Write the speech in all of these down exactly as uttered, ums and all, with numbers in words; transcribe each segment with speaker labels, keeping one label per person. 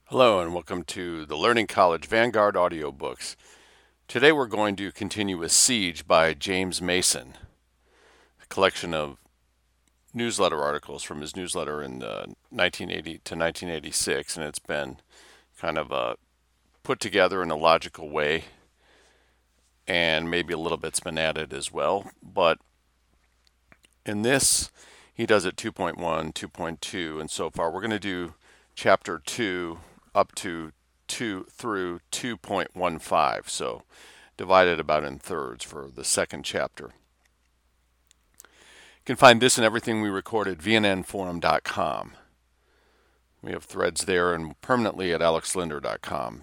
Speaker 1: Hello and welcome to the Learning College Vanguard audiobooks. Today we're going to continue with Siege by James Mason, a collection of newsletter articles from his newsletter in uh, nineteen eighty to nineteen eighty-six, and it's been kind of uh, put together in a logical way, and maybe a little bit's been added as well. But in this, he does it two point one, two point two, and so far we're going to do chapter two up to two through two point one five, so divided about in thirds for the second chapter. You can find this and everything we record at v n n forum dot com. We have threads there and permanently at alex linder dot com.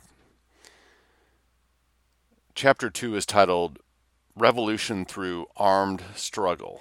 Speaker 1: Chapter two is titled Revolution Through Armed Struggle.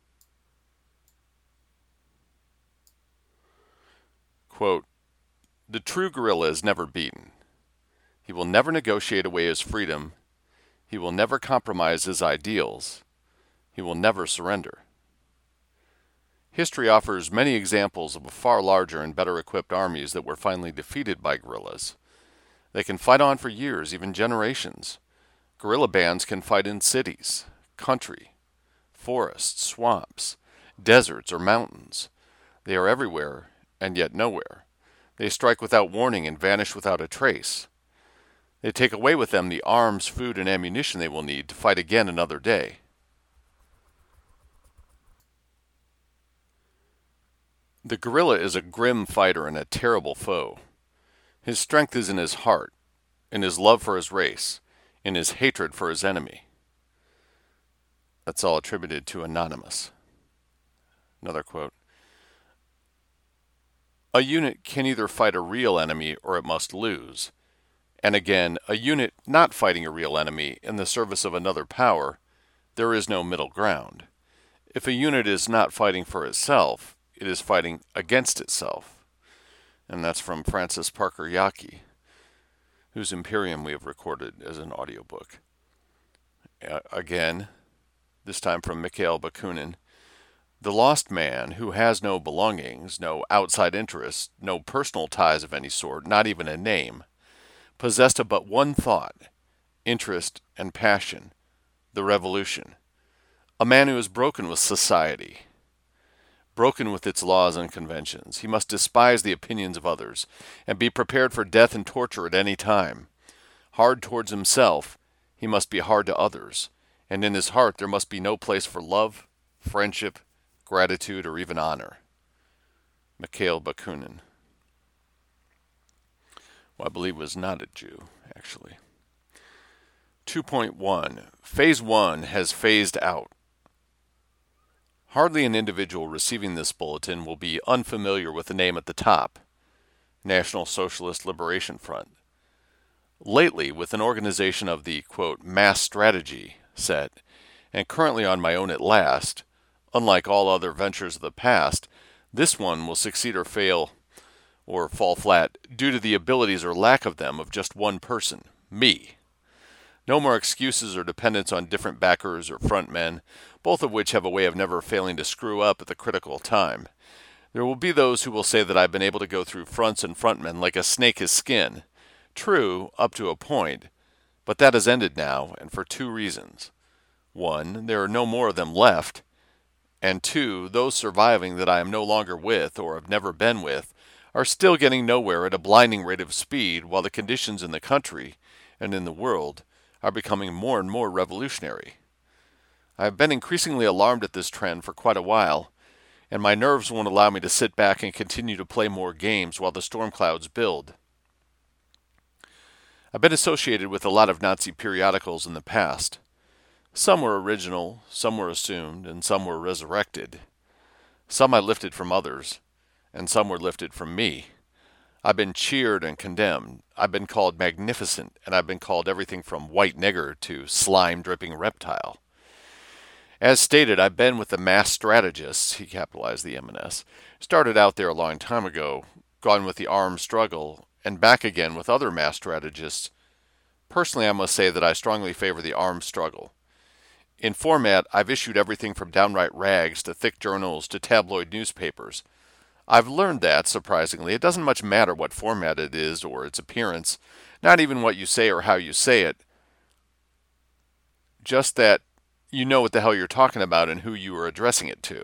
Speaker 1: Quote, "The true guerrilla is never beaten. He will never negotiate away his freedom. He will never compromise his ideals. He will never surrender. History offers many examples of far larger and better equipped armies that were finally defeated by guerrillas. They can fight on for years, even generations. Guerrilla bands can fight in cities, country, forests, swamps, deserts, or mountains. They are everywhere and yet nowhere. They strike without warning and vanish without a trace. They take away with them the arms, food, and ammunition they will need to fight again another day. The guerrilla is a grim fighter and a terrible foe. His strength is in his heart, in his love for his race, in his hatred for his enemy." That's all attributed to Anonymous. Another quote. "A unit can either fight a real enemy or it must lose. And again, a unit not fighting a real enemy in the service of another power, there is no middle ground. If a unit is not fighting for itself, it is fighting against itself." And that's from Francis Parker Yockey, whose Imperium we have recorded as an audiobook. Uh, again, this time from Mikhail Bakunin. "The lost man, who has no belongings, no outside interests, no personal ties of any sort, not even a name, possessed of but one thought, interest, and passion, the revolution. A man who is broken with society, broken with its laws and conventions. He must despise the opinions of others, and be prepared for death and torture at any time. Hard towards himself, he must be hard to others, and in his heart there must be no place for love, friendship, gratitude, or even honor." Mikhail Bakunin. Well, I believe was not a Jew, actually. two point one. Phase one has phased out. Hardly an individual receiving this bulletin will be unfamiliar with the name at the top, National Socialist Liberation Front. Lately, with an organization of the, quote, mass strategy set, and currently on my own at last, unlike all other ventures of the past, this one will succeed or fail or fall flat due to the abilities or lack of them of just one person, me. No more excuses or dependence on different backers or front men, both of which have a way of never failing to screw up at the critical time. There will be those who will say that I've been able to go through fronts and frontmen like a snake his skin. True, up to a point, but that has ended now, and for two reasons. One, there are no more of them left, and two, those surviving that I am no longer with or have never been with are still getting nowhere at a blinding rate of speed, while the conditions in the country and in the world are becoming more and more revolutionary. I have been increasingly alarmed at this trend for quite a while, and my nerves won't allow me to sit back and continue to play more games while the storm clouds build. I've been associated with a lot of Nazi periodicals in the past. Some were original, some were assumed, and some were resurrected. Some I lifted from others, and some were lifted from me. I've been cheered and condemned. I've been called magnificent, and I've been called everything from white nigger to slime-dripping reptile. As stated, I've been with the mass strategists, he capitalized the M and S, started out there a long time ago, gone with the armed struggle, and back again with other mass strategists. Personally, I must say that I strongly favor the armed struggle. In format, I've issued everything from downright rags to thick journals to tabloid newspapers. I've learned that, surprisingly, it doesn't much matter what format it is or its appearance, not even what you say or how you say it, just that you know what the hell you're talking about and who you are addressing it to.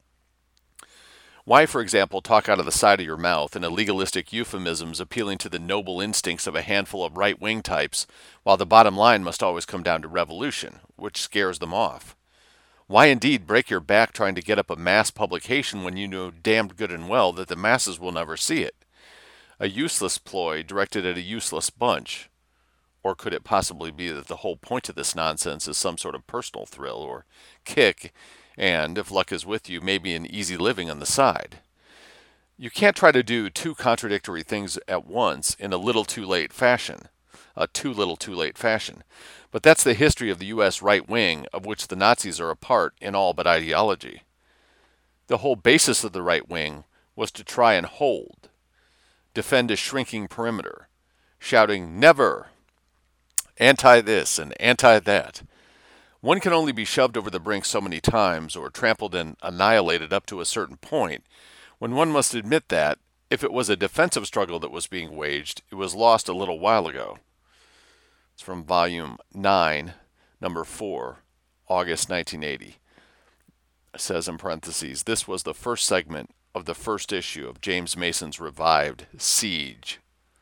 Speaker 1: Why, for example, talk out of the side of your mouth in a legalistic euphemisms appealing to the noble instincts of a handful of right-wing types, while the bottom line must always come down to revolution, which scares them off? Why indeed break your back trying to get up a mass publication when you know damned good and well that the masses will never see it? A useless ploy directed at a useless bunch. Or could it possibly be that the whole point of this nonsense is some sort of personal thrill or kick, and, if luck is with you, maybe an easy living on the side? You can't try to do two contradictory things at once in a little too late fashion, a too little too late fashion. But that's the history of the U S right wing, of which the Nazis are a part in all but ideology. The whole basis of the right wing was to try and hold, defend a shrinking perimeter, shouting, "Never!" Anti-this and anti-that. One can only be shoved over the brink so many times or trampled and annihilated up to a certain point when one must admit that, if it was a defensive struggle that was being waged, it was lost a little while ago. It's from Volume nine, Number four, August nineteen eighty. It says in parentheses, this was the first segment of the first issue of James Mason's revived Siege.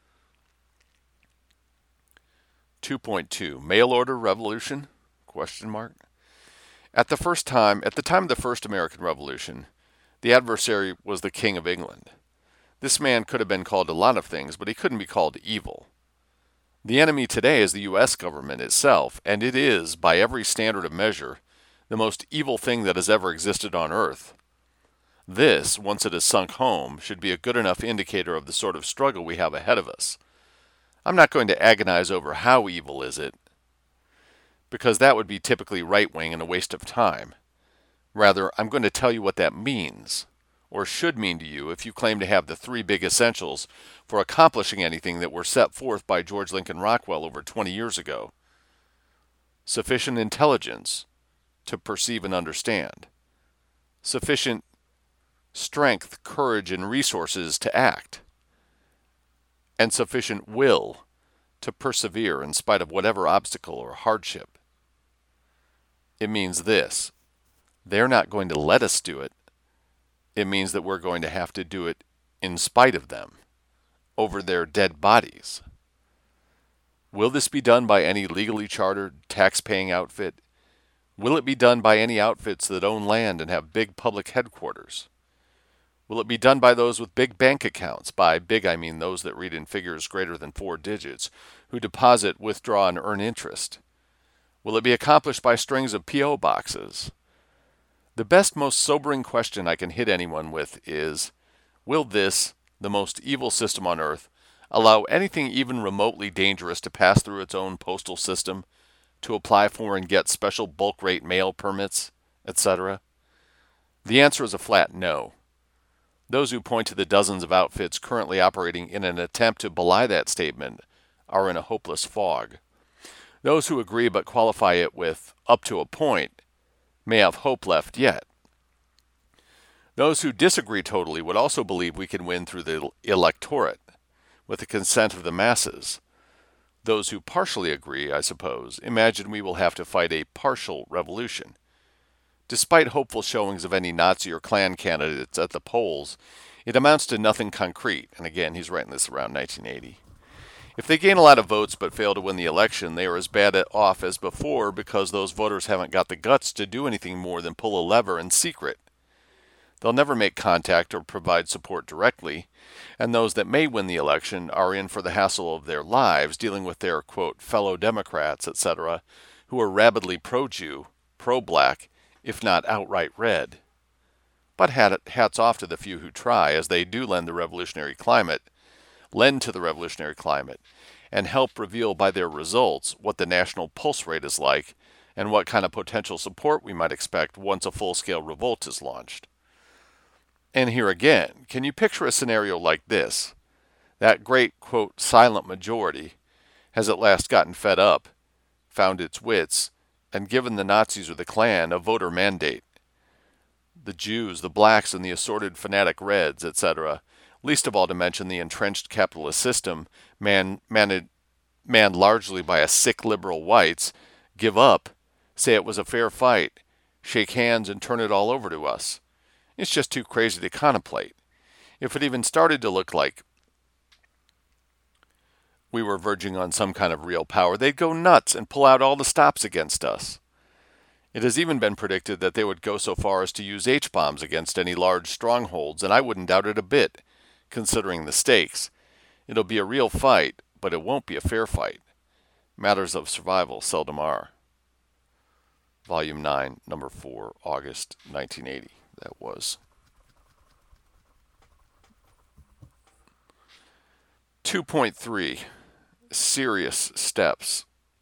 Speaker 1: two point two Mail Order Revolution? Question mark. At the first time, at the time of the first American Revolution, the adversary was the King of England. This man could have been called a lot of things, but he couldn't be called evil. The enemy today is the U S government itself, and it is, by every standard of measure, the most evil thing that has ever existed on earth. This, once it has sunk home, should be a good enough indicator of the sort of struggle we have ahead of us. I'm not going to agonize over how evil is it, because that would be typically right-wing and a waste of time. Rather, I'm going to tell you what that means, or should mean to you if you claim to have the three big essentials for accomplishing anything that were set forth by George Lincoln Rockwell over twenty years ago. Sufficient intelligence to perceive and understand. Sufficient strength, courage, and resources to act. And sufficient will to persevere in spite of whatever obstacle or hardship. It means this: they're not going to let us do it. It means that we're going to have to do it in spite of them, over their dead bodies. Will this be done by any legally chartered, tax-paying outfit? Will it be done by any outfits that own land and have big public headquarters? Will it be done by those with big bank accounts? By big, I mean those that read in figures greater than four digits, who deposit, withdraw, and earn interest? Will it be accomplished by strings of P O boxes? The best, most sobering question I can hit anyone with is, will this, the most evil system on earth, allow anything even remotely dangerous to pass through its own postal system, to apply for and get special bulk rate mail permits, et cetera? The answer is a flat no. Those who point to the dozens of outfits currently operating in an attempt to belie that statement are in a hopeless fog. Those who agree but qualify it with up to a point may have hope left yet. Those who disagree totally would also believe we can win through the electorate, with the consent of the masses. Those who partially agree, I suppose, imagine we will have to fight a partial revolution. Despite hopeful showings of any Nazi or Klan candidates at the polls, it amounts to nothing concrete, and again, he's writing this around nineteen eighty. If they gain a lot of votes but fail to win the election, they are as bad off as before because those voters haven't got the guts to do anything more than pull a lever in secret. They'll never make contact or provide support directly, and those that may win the election are in for the hassle of their lives dealing with their, quote, fellow Democrats, et cetera, who are rabidly pro-Jew, pro-black, if not outright red. But hats off to the few who try, as they do lend the revolutionary climate, lend to the revolutionary climate, and help reveal by their results what the national pulse rate is like and what kind of potential support we might expect once a full-scale revolt is launched. And here again, can you picture a scenario like this? That great, quote, silent majority has at last gotten fed up, found its wits, and given the Nazis or the Klan a voter mandate. the Jews, the blacks, and the assorted fanatic Reds, et cetera, least of all to mention the entrenched capitalist system man, manned, manned largely by a sick liberal whites, give up, say it was a fair fight, shake hands, and turn it all over to us. It's just too crazy to contemplate. If it even started to look like we were verging on some kind of real power, they'd go nuts and pull out all the stops against us. It has even been predicted that they would go so far as to use H-bombs against any large strongholds, and I wouldn't doubt it a bit, considering the stakes. It'll be a real fight, but it won't be a fair fight. Matters of survival seldom are. Volume nine, Number four, August nineteen eighty. That was. two point three. Serious steps.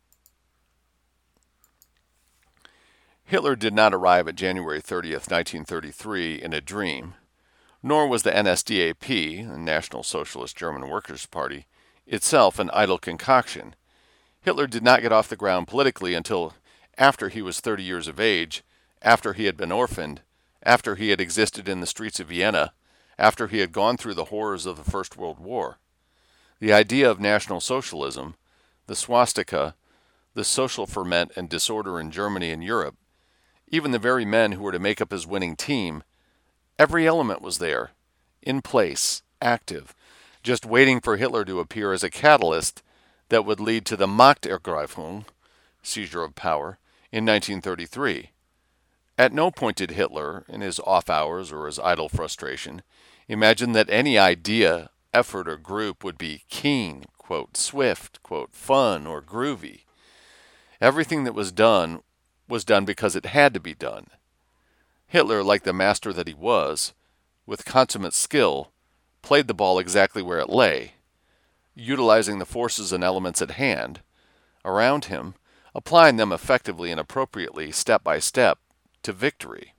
Speaker 1: Hitler did not arrive at January thirtieth, nineteen thirty-three in a dream, nor was the N S D A P, the National Socialist German Workers' Party, itself an idle concoction. Hitler did not get off the ground politically until after he was thirty years of age, after he had been orphaned, after he had existed in the streets of Vienna, after he had gone through the horrors of the First World War. The idea of National Socialism, the swastika, the social ferment and disorder in Germany and Europe, even the very men who were to make up his winning team, every element was there, in place, active, just waiting for Hitler to appear as a catalyst that would lead to the Machtergreifung, seizure of power, in nineteen thirty-three. At no point did Hitler, in his off hours or his idle frustration, imagine that any idea, effort, or group would be keen, quote, swift, quote, fun, or groovy. Everything that was done was done because it had to be done. Hitler, like the master that he was, with consummate skill, played the ball exactly where it lay, utilizing the forces and elements at hand, around him, applying them effectively and appropriately, step by step, to victory.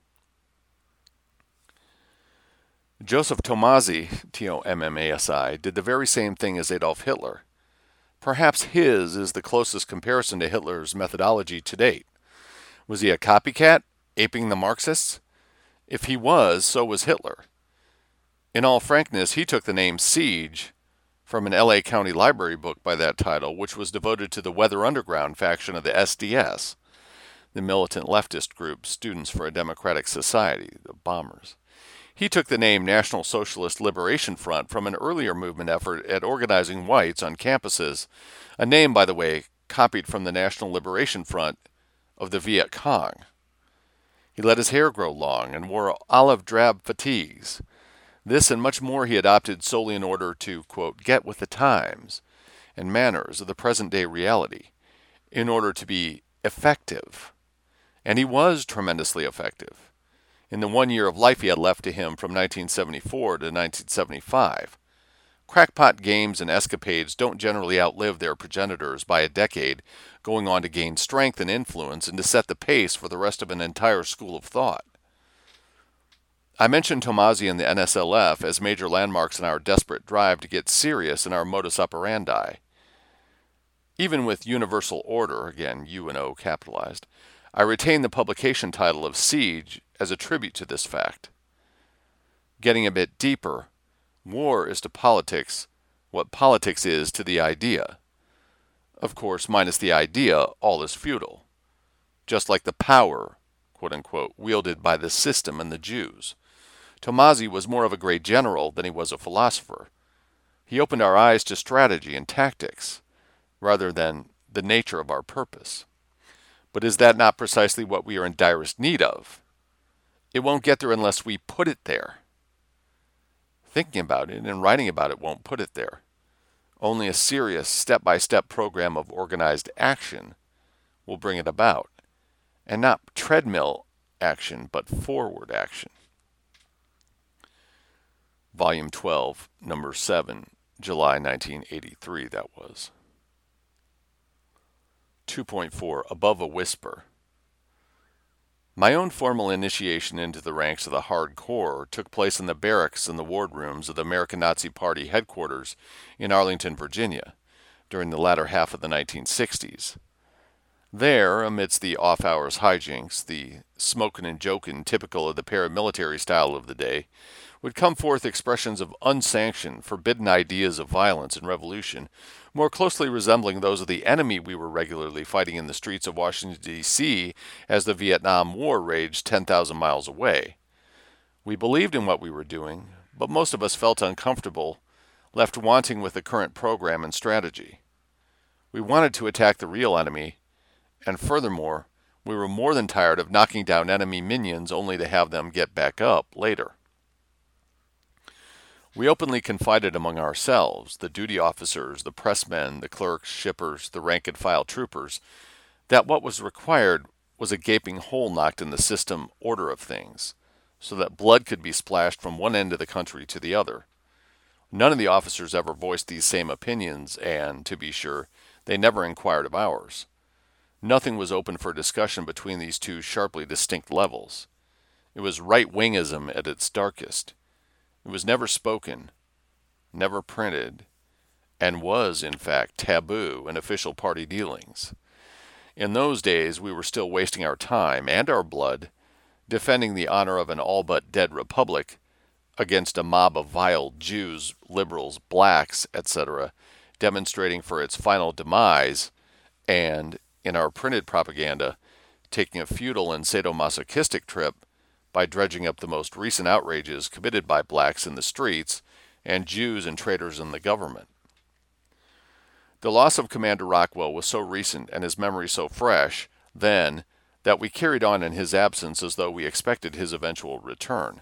Speaker 1: Joseph Tomasi, T O M M A S I, did the very same thing as Adolf Hitler. Perhaps his is the closest comparison to Hitler's methodology to date. Was he a copycat, aping the Marxists? If he was, so was Hitler. In all frankness, he took the name Siege from an L A County Library book by that title, which was devoted to the Weather Underground faction of the S D S, the militant leftist group Students for a Democratic Society, the Bombers. He took the name National Socialist Liberation Front from an earlier movement effort at organizing whites on campuses, a name, by the way, copied from the National Liberation Front of the Viet Cong. He let his hair grow long and wore olive drab fatigues. This and much more he adopted solely in order to, quote, get with the times and manners of the present-day reality, in order to be effective. And he was tremendously effective. In the one year of life he had left to him from nineteen seventy-four to nineteen seventy-five. Crackpot games and escapades don't generally outlive their progenitors by a decade, going on to gain strength and influence and to set the pace for the rest of an entire school of thought. I mentioned Tomasi and the N S L F as major landmarks in our desperate drive to get serious in our modus operandi. Even with Universal Order, again, U and O capitalized, I retain the publication title of Siege as a tribute to this fact. Getting a bit deeper, war is to politics what politics is to the idea. Of course, minus the idea, all is futile. Just like the power, quote-unquote, wielded by the system and the Jews. Tomasi was more of a great general than he was a philosopher. He opened our eyes to strategy and tactics, rather than the nature of our purpose. But is that not precisely what we are in direst need of? It won't get there unless we put it there. Thinking about it and writing about it won't put it there. Only a serious step-by-step program of organized action will bring it about. And not treadmill action, but forward action. Volume twelve, Number seven, July nineteen eighty-three, that was. two point four, Above a Whisper. My own formal initiation into the ranks of the hardcore took place in the barracks and the wardrooms of the American Nazi Party headquarters in Arlington, Virginia, during the latter half of the nineteen sixties. There, amidst the off-hours hijinks, the smokin' and jokin' typical of the paramilitary style of the day, would come forth expressions of unsanctioned, forbidden ideas of violence and revolution, more closely resembling those of the enemy we were regularly fighting in the streets of Washington, D C as the Vietnam War raged ten thousand miles away. We believed in what we were doing, but most of us felt uncomfortable, left wanting with the current program and strategy. We wanted to attack the real enemy, and furthermore, we were more than tired of knocking down enemy minions only to have them get back up later. We openly confided among ourselves, the duty officers, the pressmen, the clerks, shippers, the rank-and-file troopers, that what was required was a gaping hole knocked in the system order of things, so that blood could be splashed from one end of the country to the other. None of the officers ever voiced these same opinions, and, to be sure, they never inquired of ours. Nothing was open for discussion between these two sharply distinct levels. It was right-wingism at its darkest. It was never spoken, never printed, and was, in fact, taboo in official party dealings. In those days, we were still wasting our time and our blood defending the honor of an all-but-dead republic against a mob of vile Jews, liberals, blacks, et cetera, demonstrating for its final demise, and, in our printed propaganda, taking a futile and sadomasochistic trip by dredging up the most recent outrages committed by blacks in the streets and Jews and traitors in the government. The loss of Commander Rockwell was so recent and his memory so fresh, then, that we carried on in his absence as though we expected his eventual return.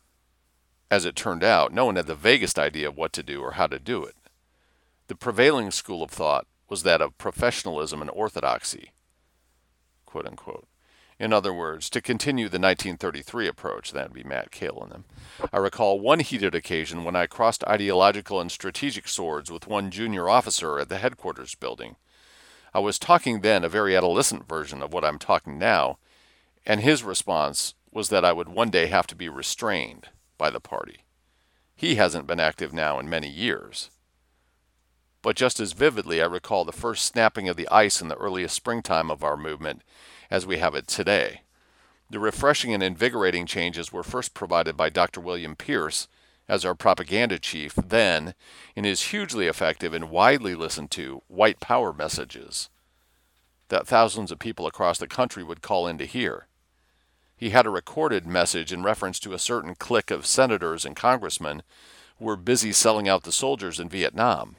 Speaker 1: As it turned out, no one had the vaguest idea of what to do or how to do it. The prevailing school of thought was that of professionalism and orthodoxy, quote unquote. In other words, to continue the nineteen thirty-three approach, that would be Matt Cale and them. I recall one heated occasion when I crossed ideological and strategic swords with one junior officer at the headquarters building. I was talking then a very adolescent version of what I'm talking now, and his response was that I would one day have to be restrained by the party. He hasn't been active now in many years. But just as vividly, I recall the first snapping of the ice in the earliest springtime of our movement as we have it today. The refreshing and invigorating changes were first provided by Doctor William Pierce as our propaganda chief, then, in his hugely effective and widely listened to white power messages that thousands of people across the country would call in to hear. He had a recorded message in reference to a certain clique of senators and congressmen who were busy selling out the soldiers in Vietnam.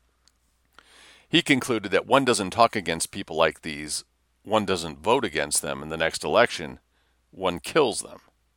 Speaker 1: He concluded that one doesn't talk against people like these, one doesn't vote against them in the next election, one kills them.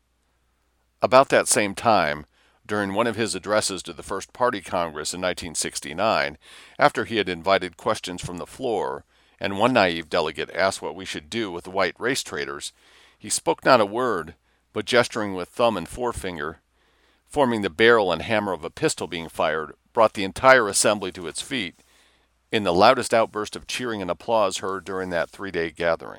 Speaker 1: About that same time, during one of his addresses to the First Party Congress in nineteen sixty-nine, after he had invited questions from the floor, and one naive delegate asked what we should do with the white race traitors, he spoke not a word, but gesturing with thumb and forefinger, forming the barrel and hammer of a pistol being fired, brought the entire assembly to its feet, in the loudest outburst of cheering and applause heard during that three-day gathering.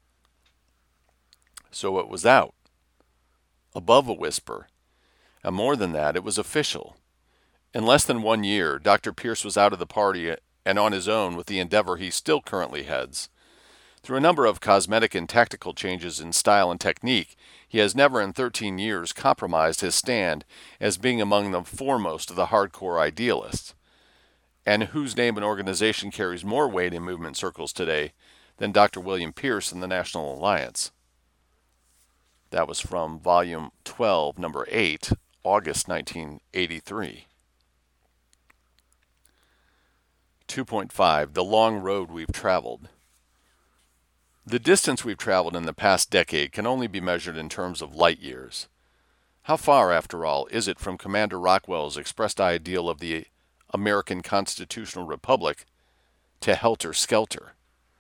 Speaker 1: So it was out, above a whisper, and more than that, it was official. In less than one year, Doctor Pierce was out of the party and on his own with the endeavor he still currently heads. Through a number of cosmetic and tactical changes in style and technique, he has never in thirteen years compromised his stand as being among the foremost of the hardcore idealists, and whose name and organization carries more weight in movement circles today than Doctor William Pierce and the National Alliance. That was from Volume twelve, Number eight, August nineteen eighty-three. two point five. The long road we've traveled. The distance we've traveled in the past decade can only be measured in terms of light years. How far, after all, is it from Commander Rockwell's expressed ideal of the American Constitutional Republic to helter-skelter?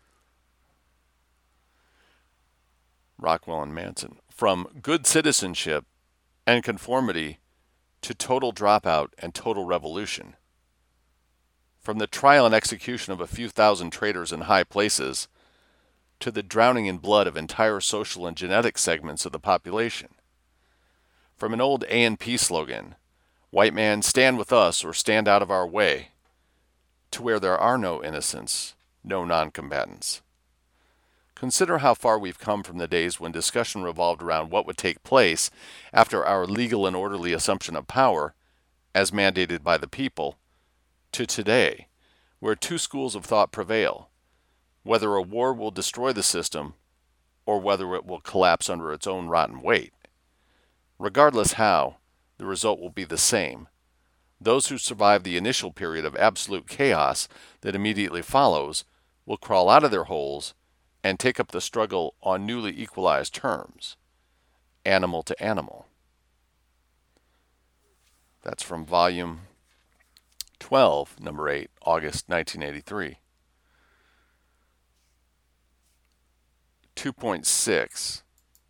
Speaker 1: Rockwell and Manson. From good citizenship and conformity to total dropout and total revolution. From the trial and execution of a few thousand traitors in high places to the drowning in blood of entire social and genetic segments of the population. From an old A N P slogan, "White man, stand with us or stand out of our way," to where there are no innocents, no non-combatants. Consider how far we've come from the days when discussion revolved around what would take place after our legal and orderly assumption of power, as mandated by the people, to today, where two schools of thought prevail: whether a war will destroy the system or whether it will collapse under its own rotten weight. Regardless how, the result will be the same. Those who survive the initial period of absolute chaos that immediately follows will crawl out of their holes and take up the struggle on newly equalized terms, animal to animal. That's from volume twelve, number eight, August nineteen eighty-three. two point six,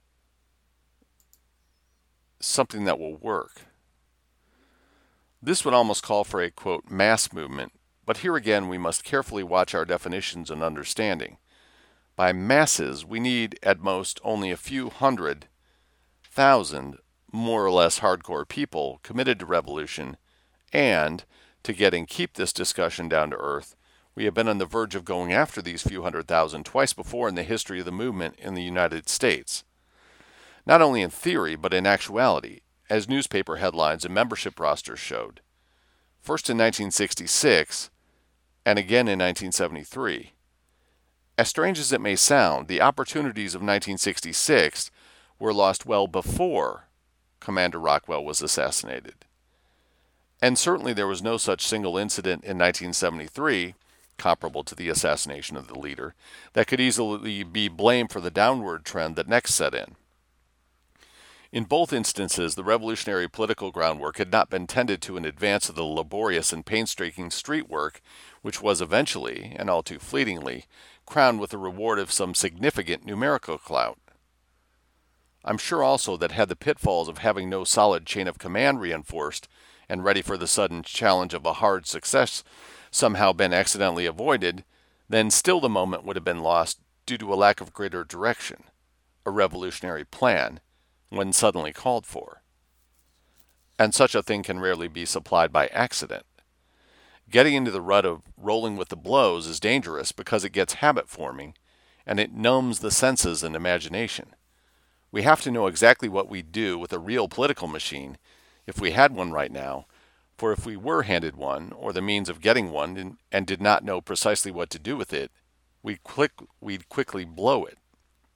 Speaker 1: something that will work. This would almost call for a, quote, mass movement, but here again we must carefully watch our definitions and understanding. By masses, we need at most only a few hundred thousand more or less hardcore people committed to revolution, and to get and keep this discussion down to earth, we have been on the verge of going after these few hundred thousand twice before in the history of the movement in the United States. Not only in theory, but in actuality, as newspaper headlines and membership rosters showed. First in nineteen sixty-six, and again in nineteen seventy-three. As strange as it may sound, the opportunities of nineteen sixty-six were lost well before Commander Rockwell was assassinated. And certainly there was no such single incident in nineteen seventy-three, comparable to the assassination of the leader, that could easily be blamed for the downward trend that next set in. In both instances, the revolutionary political groundwork had not been tended to in advance of the laborious and painstaking street work, which was eventually, and all too fleetingly, crowned with the reward of some significant numerical clout. I'm sure also that had the pitfalls of having no solid chain of command reinforced and ready for the sudden challenge of a hard success somehow been accidentally avoided, then still the moment would have been lost due to a lack of greater direction, a revolutionary plan, when suddenly called for. And such a thing can rarely be supplied by accident. Getting into the rut of rolling with the blows is dangerous because it gets habit-forming, and it numbs the senses and imagination. We have to know exactly what we'd do with a real political machine, if we had one right now, for if we were handed one, or the means of getting one, and, and did not know precisely what to do with it, we'd, quick, we'd quickly blow it.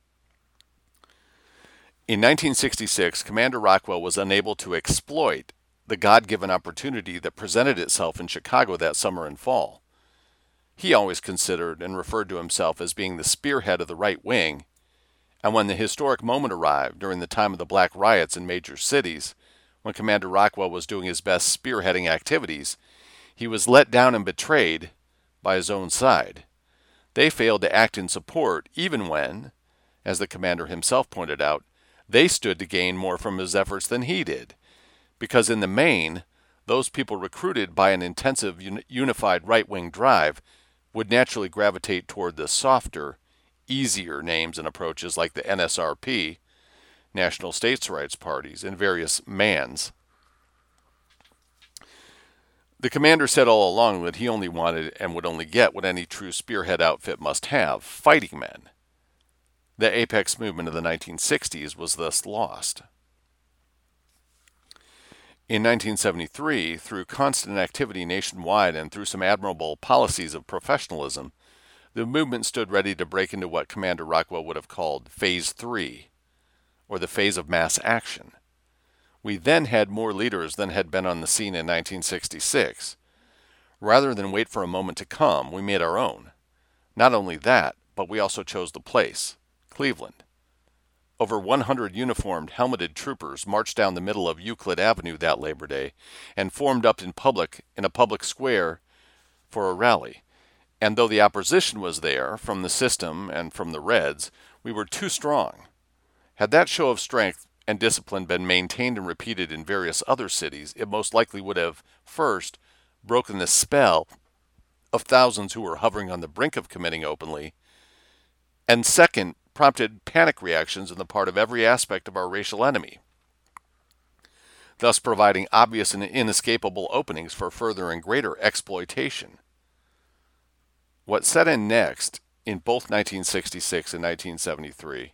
Speaker 1: In nineteen sixty-six, Commander Rockwell was unable to exploit the God-given opportunity that presented itself in Chicago that summer and fall. He always considered and referred to himself as being the spearhead of the right wing, and when the historic moment arrived during the time of the black riots in major cities, when Commander Rockwell was doing his best spearheading activities, he was let down and betrayed by his own side. They failed to act in support even when, as the commander himself pointed out, they stood to gain more from his efforts than he did, because in the main, those people recruited by an intensive unified right-wing drive would naturally gravitate toward the softer, easier names and approaches like the N S R P, National States Rights Parties, and various MANs. The commander said all along that he only wanted and would only get what any true spearhead outfit must have: fighting men. The apex movement of the nineteen sixties was thus lost. In nineteen seventy-three, through constant activity nationwide and through some admirable policies of professionalism, the movement stood ready to break into what Commander Rockwell would have called Phase three, or the phase of mass action. We then had more leaders than had been on the scene in nineteen sixty-six. Rather than wait for a moment to come, we made our own. Not only that, but we also chose the place, Cleveland. Over one hundred uniformed, helmeted troopers marched down the middle of Euclid Avenue that Labor Day and formed up in public in a public square for a rally. And though the opposition was there, from the system and from the Reds, we were too strong. Had that show of strength and discipline been maintained and repeated in various other cities, it most likely would have, first, broken the spell of thousands who were hovering on the brink of committing openly, and second, prompted panic reactions on the part of every aspect of our racial enemy, thus providing obvious and inescapable openings for further and greater exploitation. What set in next in both nineteen sixty-six and nineteen seventy-three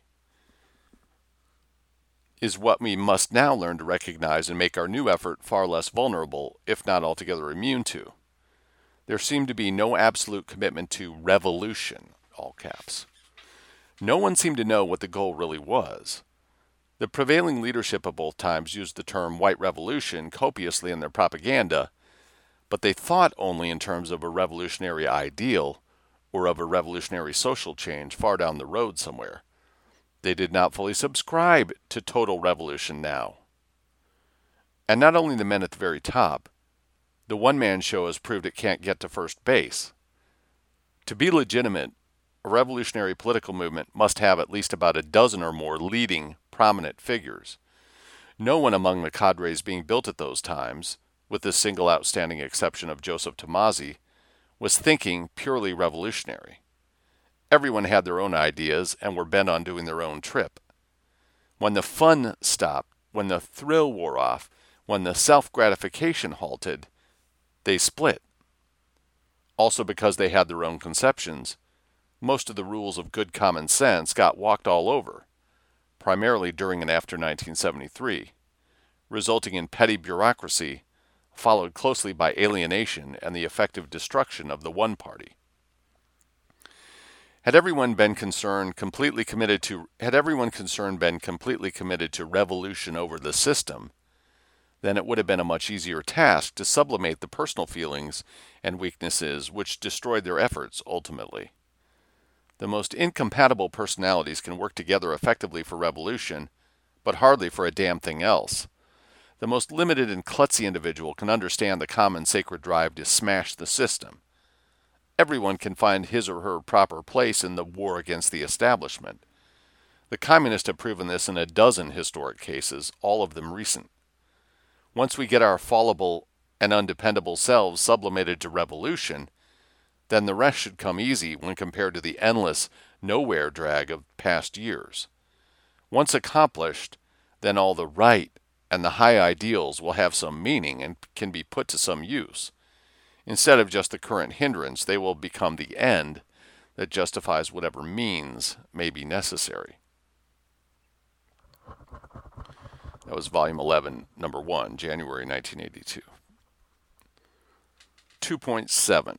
Speaker 1: is what we must now learn to recognize and make our new effort far less vulnerable, if not altogether immune to. There seemed to be no absolute commitment to revolution, all caps. No one seemed to know what the goal really was. The prevailing leadership of both times used the term white revolution copiously in their propaganda, but they thought only in terms of a revolutionary ideal or of a revolutionary social change far down the road somewhere. They did not fully subscribe to total revolution now. And not only the men at the very top, the one-man show has proved it can't get to first base. To be legitimate, a revolutionary political movement must have at least about a dozen or more leading, prominent figures. No one among the cadres being built at those times, with the single outstanding exception of Joseph Tomasi, was thinking purely revolutionary. Everyone had their own ideas and were bent on doing their own trip. When the fun stopped, when the thrill wore off, when the self-gratification halted, they split. Also because they had their own conceptions, most of the rules of good common sense got walked all over, primarily during and after nineteen seventy-three, resulting in petty bureaucracy, followed closely by alienation and the effective destruction of the one party. Had everyone been concerned completely committed to had everyone concerned been completely committed to revolution over the system, then it would have been a much easier task to sublimate the personal feelings and weaknesses which destroyed their efforts ultimately. The most incompatible personalities can work together effectively for revolution, but hardly for a damn thing else. The most limited and klutzy individual can understand the common sacred drive to smash the system. Everyone can find his or her proper place in the war against the establishment. The communists have proven this in a dozen historic cases, all of them recent. Once we get our fallible and undependable selves sublimated to revolution, then the rest should come easy when compared to the endless, nowhere drag of past years. Once accomplished, then all the right and the high ideals will have some meaning and can be put to some use. Instead of just the current hindrance, they will become the end that justifies whatever means may be necessary. That was Volume eleven, Number one, January nineteen eighty-two. two point seven.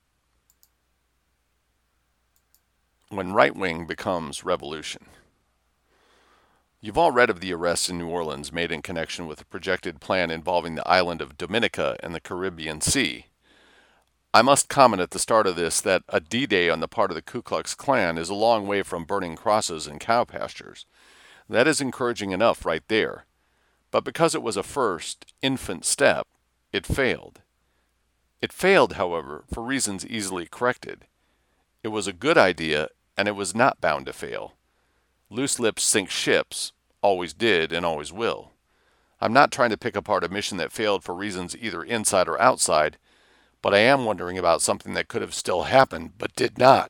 Speaker 1: When right wing becomes revolution. You've all read of the arrests in New Orleans made in connection with a projected plan involving the island of Dominica and the Caribbean Sea. I must comment at the start of this that a D-Day on the part of the Ku Klux Klan is a long way from burning crosses and cow pastures. That is encouraging enough right there. But because it was a first, infant step, it failed. It failed, however, for reasons easily corrected. It was a good idea, and it was not bound to fail. Loose lips sink ships, always did and always will. I'm not trying to pick apart a mission that failed for reasons either inside or outside, but I am wondering about something that could have still happened, but did not.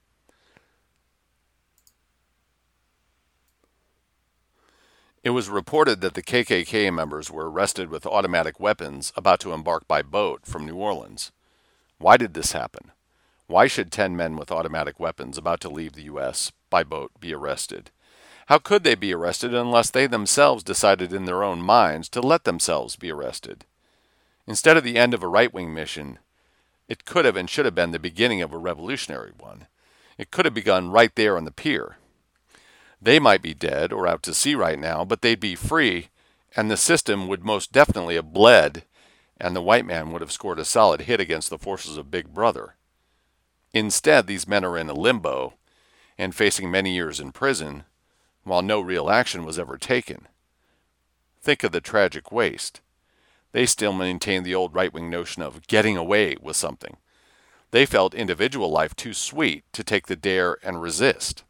Speaker 1: It was reported that the K K K members were arrested with automatic weapons about to embark by boat from New Orleans. Why did this happen? Why should ten men with automatic weapons about to leave the U S by boat be arrested? How could they be arrested unless they themselves decided in their own minds to let themselves be arrested? Instead of the end of a right-wing mission, it could have and should have been the beginning of a revolutionary one. It could have begun right there on the pier. They might be dead or out to sea right now, but they'd be free, and the system would most definitely have bled, and the white man would have scored a solid hit against the forces of Big Brother. Instead, these men are in a limbo and facing many years in prison, while no real action was ever taken. Think of the tragic waste. They still maintain the old right-wing notion of getting away with something. They felt individual life too sweet to take the dare and resist.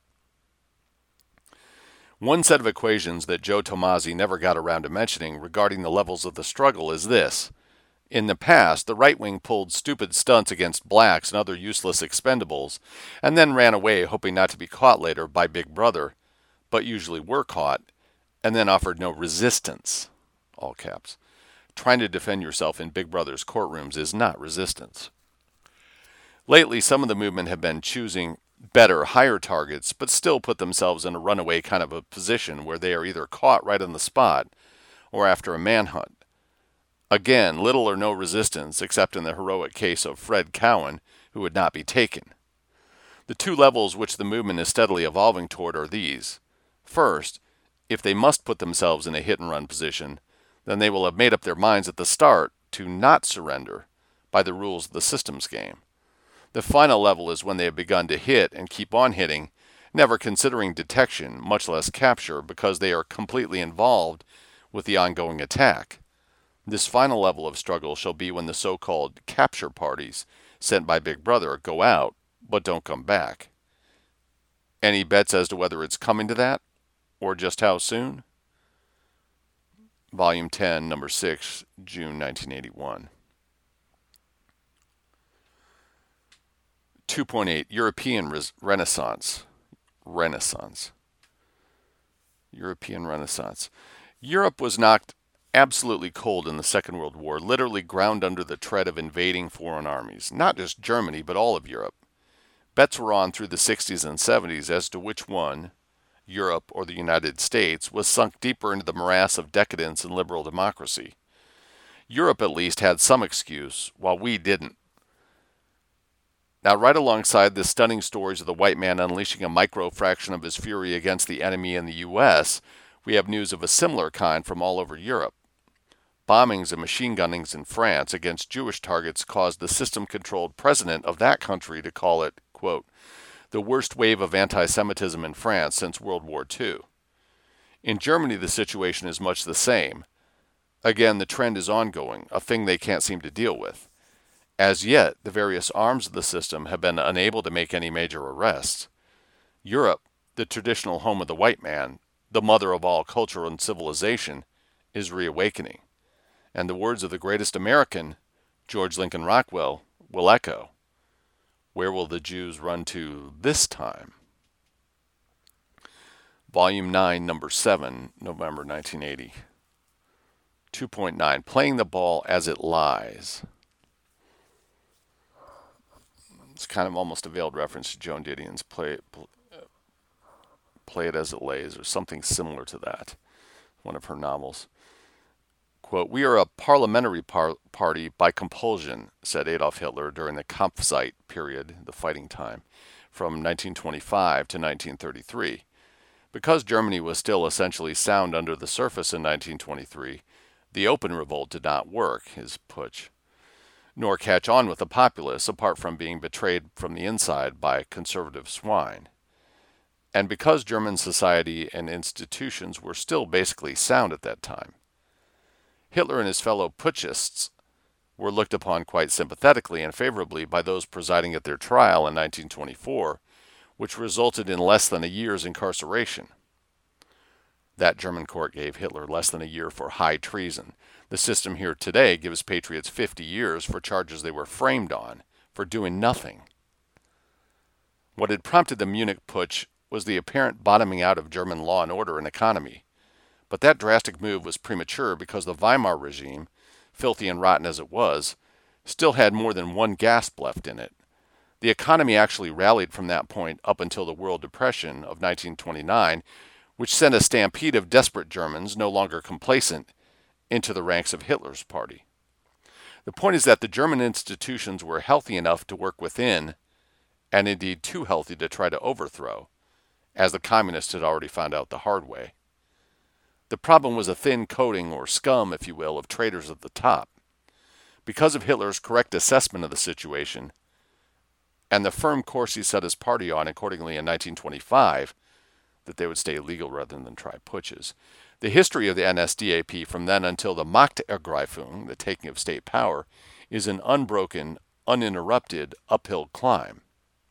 Speaker 1: One set of equations that Joe Tomasi never got around to mentioning regarding the levels of the struggle is this. In the past, the right wing pulled stupid stunts against blacks and other useless expendables, and then ran away hoping not to be caught later by Big Brother, but usually were caught, and then offered no resistance, all caps. Trying to defend yourself in Big Brother's courtrooms is not resistance. Lately, some of the movement have been choosing better, higher targets, but still put themselves in a runaway kind of a position where they are either caught right on the spot or after a manhunt. Again, little or no resistance, except in the heroic case of Fred Cowan, who would not be taken. The two levels which the movement is steadily evolving toward are these. First, if they must put themselves in a hit-and-run position, then they will have made up their minds at the start to not surrender by the rules of the systems game. The final level is when they have begun to hit and keep on hitting, never considering detection, much less capture, because they are completely involved with the ongoing attack. This final level of struggle shall be when the so-called capture parties sent by Big Brother go out, but don't come back. Any bets as to whether it's coming to that, or just how soon? Volume ten, Number six, June nineteen eighty-one. two point eight. European Res- Renaissance. Renaissance. European Renaissance. Europe was knocked absolutely cold in the Second World War, literally ground under the tread of invading foreign armies. Not just Germany, but all of Europe. Bets were on through the sixties and seventies as to which one, Europe or the United States, was sunk deeper into the morass of decadence and liberal democracy. Europe at least had some excuse, while we didn't. Now, right alongside the stunning stories of the white man unleashing a micro-fraction of his fury against the enemy in the U S, we have news of a similar kind from all over Europe. Bombings and machine gunnings in France against Jewish targets caused the system-controlled president of that country to call it, quote, the worst wave of anti-Semitism in France since World War Two. In Germany, the situation is much the same. Again, the trend is ongoing, a thing they can't seem to deal with. As yet, the various arms of the system have been unable to make any major arrests. Europe, the traditional home of the white man, the mother of all culture and civilization, is reawakening. And the words of the greatest American, George Lincoln Rockwell, will echo. Where will the Jews run to this time? Volume nine, Number seven, November nineteen eighty. two point nine. Playing the ball as it lies. It's kind of almost a veiled reference to Joan Didion's play, play It As It Lays, or something similar to that, one of her novels. Quote, we are a parliamentary par- party by compulsion, said Adolf Hitler during the Kampfzeit period, the fighting time, from nineteen twenty-five to nineteen thirty-three. Because Germany was still essentially sound under the surface in nineteen twenty-three, the open revolt did not work, his putsch, nor catch on with the populace, apart from being betrayed from the inside by conservative swine. And because German society and institutions were still basically sound at that time, Hitler and his fellow putschists were looked upon quite sympathetically and favorably by those presiding at their trial in nineteen twenty-four, which resulted in less than a year's incarceration. That German court gave Hitler less than a year for high treason. The system here today gives patriots fifty years for charges they were framed on, for doing nothing. What had prompted the Munich putsch was the apparent bottoming out of German law and order and economy. But that drastic move was premature because the Weimar regime, filthy and rotten as it was, still had more than one gasp left in it. The economy actually rallied from that point up until the World Depression of nineteen twenty-nine, which sent a stampede of desperate Germans, no longer complacent, into the ranks of Hitler's party. The point is that the German institutions were healthy enough to work within, and indeed too healthy to try to overthrow, as the communists had already found out the hard way. The problem was a thin coating, or scum, if you will, of traitors at the top. Because of Hitler's correct assessment of the situation, and the firm course he set his party on accordingly in nineteen twenty-five, that they would stay legal rather than try putsches, the history of the N S D A P from then until the Machtergreifung, the taking of state power, is an unbroken, uninterrupted uphill climb.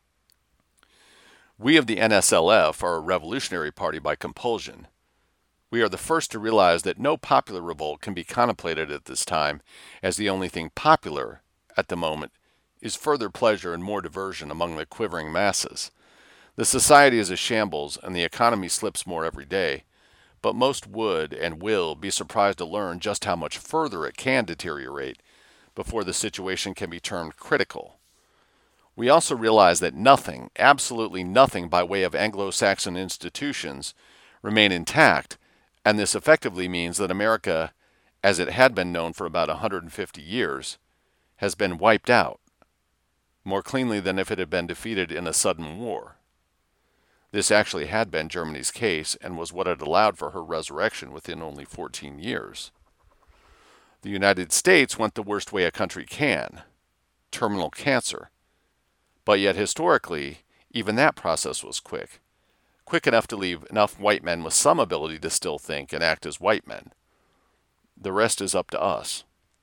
Speaker 1: We of the N S L F are a revolutionary party by compulsion. We are the first to realize that no popular revolt can be contemplated at this time, as the only thing popular, at the moment, is further pleasure and more diversion among the quivering masses. The society is a shambles, and the economy slips more every day, but most would and will be surprised to learn just how much further it can deteriorate before the situation can be termed critical. We also realize that nothing, absolutely nothing by way of Anglo-Saxon institutions remain intact, and this effectively means that America, as it had been known for about one hundred fifty years, has been wiped out, more cleanly than if it had been defeated in a sudden war. This actually had been Germany's case and was what had allowed for her resurrection within only fourteen years. The United States went the worst way a country can, terminal cancer. But yet historically, even that process was quick. Quick enough to leave enough white men with some ability to still think and act as white men. The rest is up to us.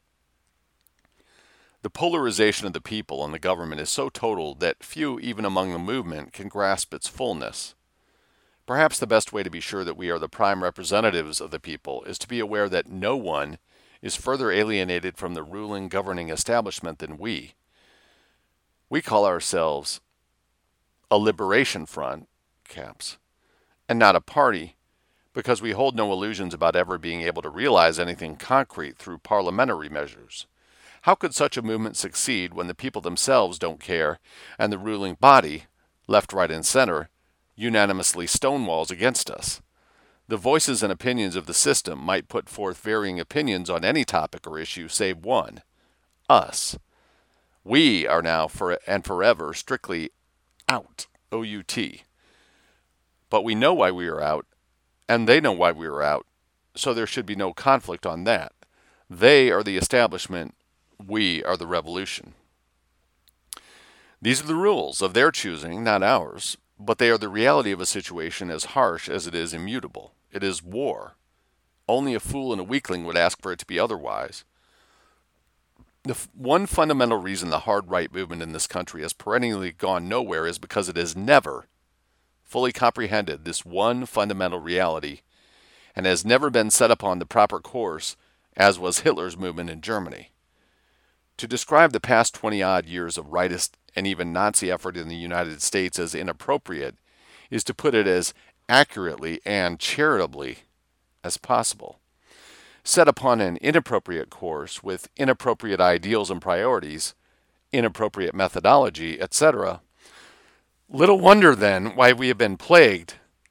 Speaker 1: The polarization of the people and the government is so total that few, even among the movement, can grasp its fullness. Perhaps the best way to be sure that we are the prime representatives of the people is to be aware that no one is further alienated from the ruling, governing establishment than we. We call ourselves a liberation front, caps, and not a party, because we hold no illusions about ever being able to realize anything concrete through parliamentary measures. How could such a movement succeed when the people themselves don't care and the ruling body, left, right, and center, unanimously stonewalls against us? The voices and opinions of the system might put forth varying opinions on any topic or issue save one, us. We are now for and forever strictly out, O U T. But we know why we are out, and they know why we are out, so there should be no conflict on that. They are the establishment, we are the revolution. These are the rules of their choosing, not ours, but they are the reality of a situation as harsh as it is immutable. It is war. Only a fool and a weakling would ask for it to be otherwise. The f- one fundamental reason the hard right movement in this country has perennially gone nowhere is because it has never fully comprehended this one fundamental reality and has never been set upon the proper course, as was Hitler's movement in Germany. To describe the past twenty-odd years of rightist and even Nazi effort in the United States as inappropriate is to put it as accurately and charitably as possible. Set upon an inappropriate course with inappropriate ideals and priorities, inappropriate methodology, et cetera, little wonder then why we have been plagued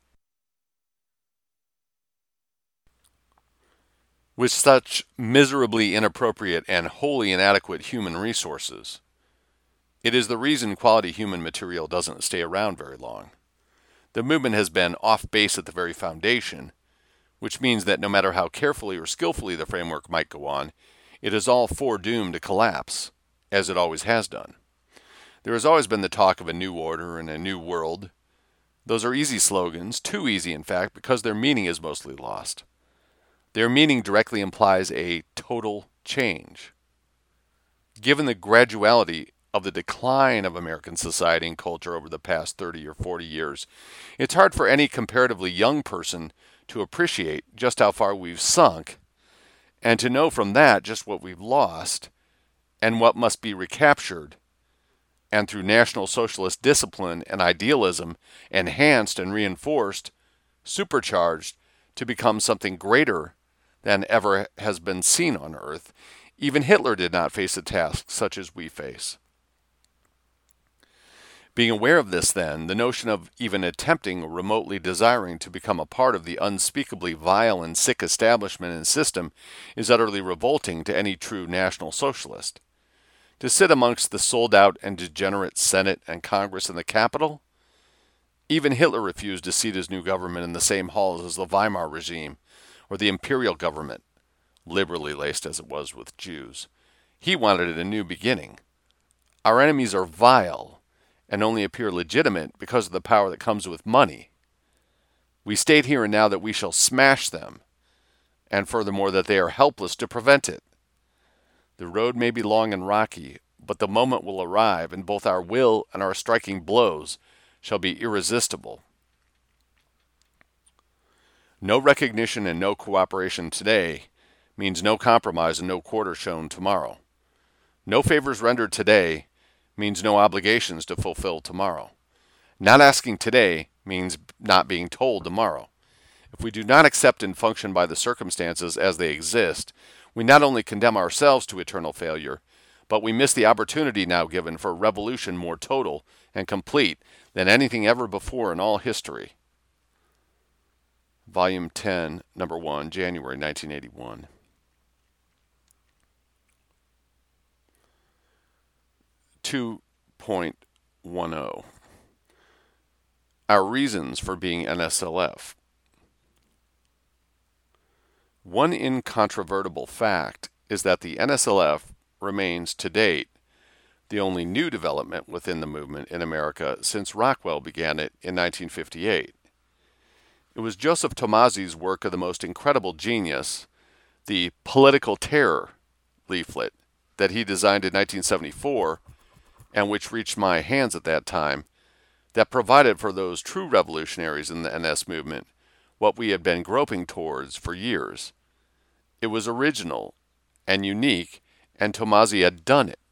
Speaker 1: with such miserably inappropriate and wholly inadequate human resources. It is the reason quality human material doesn't stay around very long. The movement has been off base at the very foundation, which means that no matter how carefully or skillfully the framework might go on, it is all foredoomed to collapse, as it always has done. There has always been the talk of a new order and a new world. Those are easy slogans, too easy in fact, because their meaning is mostly lost. Their meaning directly implies a total change. Given the graduality of the decline of American society and culture over the past thirty or forty years, it's hard for any comparatively young person to appreciate just how far we've sunk, and to know from that just what we've lost, and what must be recaptured, and through National Socialist discipline and idealism, enhanced and reinforced, supercharged, to become something greater than ever has been seen on earth. Even Hitler did not face a task such as we face. Being aware of this, then, the notion of even attempting or remotely desiring to become a part of the unspeakably vile and sick establishment and system is utterly revolting to any true National Socialist. To sit amongst the sold-out and degenerate Senate and Congress in the Capitol? Even Hitler refused to seat his new government in the same halls as the Weimar regime, or the imperial government, liberally laced as it was with Jews. He wanted a new beginning. Our enemies are vile, and only appear legitimate because of the power that comes with money. We state here and now that we shall smash them, and furthermore that they are helpless to prevent it. The road may be long and rocky, but the moment will arrive, and both our will and our striking blows shall be irresistible. No recognition and no cooperation today means no compromise and no quarter shown tomorrow. No favors rendered today means no obligations to fulfill tomorrow. Not asking today means not being told tomorrow. If we do not accept and function by the circumstances as they exist, we not only condemn ourselves to eternal failure, but we miss the opportunity now given for a revolution more total and complete than anything ever before in all history. Volume ten, Number one, January nineteen eighty-one. two point ten. Our reasons for being N S L F. One incontrovertible fact is that the N S L F remains to date the only new development within the movement in America since Rockwell began it in nineteen fifty-eight. It was Joseph Tomasi's work of the most incredible genius, the Political Terror leaflet that he designed in nineteen seventy-four, and which reached my hands at that time, that provided for those true revolutionaries in the N S movement what we had been groping towards for years. It was original and unique, and Tomasi had done it.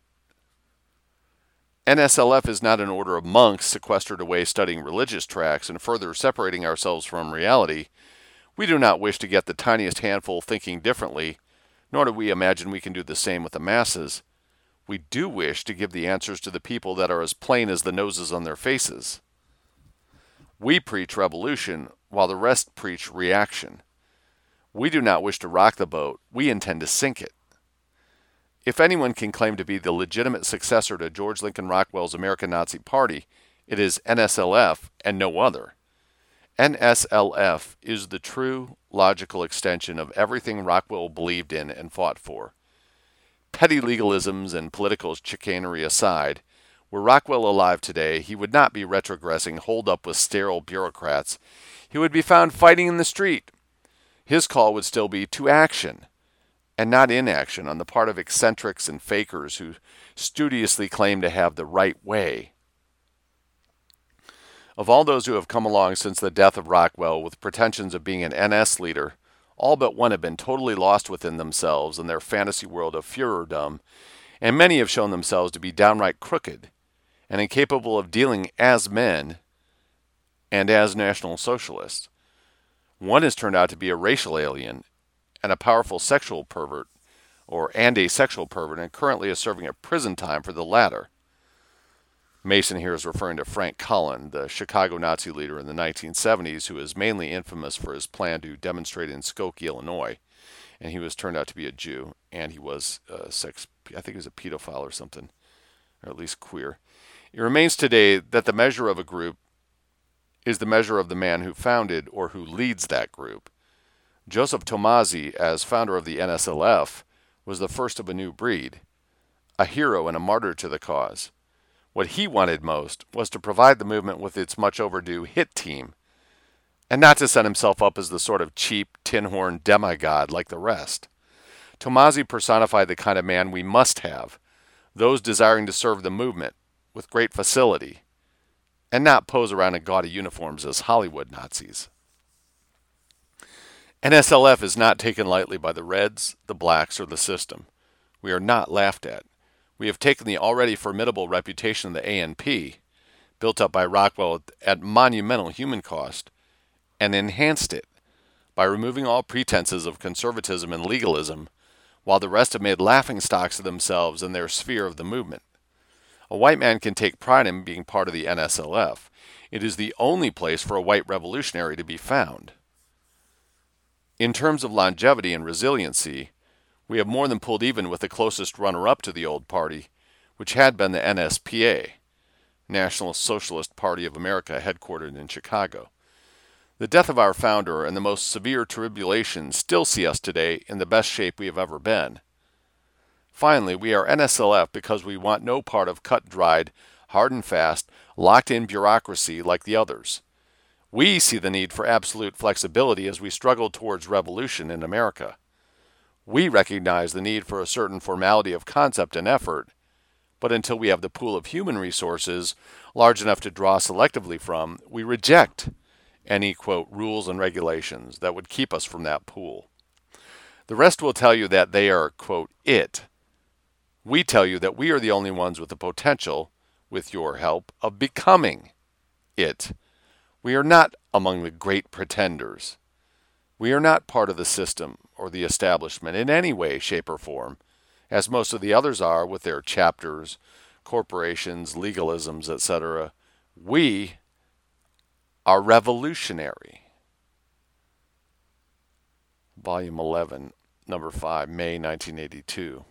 Speaker 1: N S L F is not an order of monks sequestered away studying religious tracts and further separating ourselves from reality. We do not wish to get the tiniest handful thinking differently, nor do we imagine we can do the same with the masses. We do wish to give the answers to the people that are as plain as the noses on their faces. We preach revolution, while the rest preach reaction. We do not wish to rock the boat, we intend to sink it. If anyone can claim to be the legitimate successor to George Lincoln Rockwell's American Nazi Party, it is N S L F and no other. N S L F is the true, logical extension of everything Rockwell believed in and fought for. Petty legalisms and political chicanery aside, were Rockwell alive today, he would not be retrogressing holed up with sterile bureaucrats. He would be found fighting in the street. His call would still be to action, and not inaction on the part of eccentrics and fakers who studiously claim to have the right way. Of all those who have come along since the death of Rockwell with pretensions of being an N S leader, all but one have been totally lost within themselves in their fantasy world of Führerdom, and many have shown themselves to be downright crooked and incapable of dealing as men and as National Socialists. One has turned out to be a racial alien and a powerful sexual pervert, or and a sexual pervert, and currently is serving a prison time for the latter. Mason here is referring to Frank Cullen, the Chicago Nazi leader in the nineteen seventies, who is mainly infamous for his plan to demonstrate in Skokie, Illinois. And he was turned out to be a Jew, and he was a sex, I think he was a pedophile or something, or at least queer. It remains today that the measure of a group is the measure of the man who founded or who leads that group. Joseph Tomasi, as founder of the N S L F, was the first of a new breed, a hero and a martyr to the cause. What he wanted most was to provide the movement with its much overdue hit team, and not to set himself up as the sort of cheap, tin-horn demigod like the rest. Tomasi personified the kind of man we must have, those desiring to serve the movement with great facility, and not pose around in gaudy uniforms as Hollywood Nazis. N S L F is not taken lightly by the Reds, the Blacks, or the system. We are not laughed at. We have taken the already formidable reputation of the A N P, built up by Rockwell at monumental human cost, and enhanced it by removing all pretenses of conservatism and legalism, while the rest have made laughingstocks of themselves in their sphere of the movement. A white man can take pride in being part of the N S L F. It is the only place for a white revolutionary to be found. In terms of longevity and resiliency, we have more than pulled even with the closest runner-up to the old party, which had been the N S P A, National Socialist Party of America, headquartered in Chicago. The death of our founder and the most severe tribulations still see us today in the best shape we have ever been. Finally, we are N S L F because we want no part of cut-dried, hard and fast, locked-in bureaucracy like the others. We see the need for absolute flexibility as we struggle towards revolution in America. We recognize the need for a certain formality of concept and effort, but until we have the pool of human resources large enough to draw selectively from, we reject any, quote, rules and regulations that would keep us from that pool. The rest will tell you that they are, quote, it. We tell you that we are the only ones with the potential, with your help, of becoming it. We are not among the great pretenders. We are not part of the system or the establishment in any way, shape, or form, as most of the others are with their chapters, corporations, legalisms, et cetera. We are revolutionary. Volume eleven, number five, May nineteen eighty-two.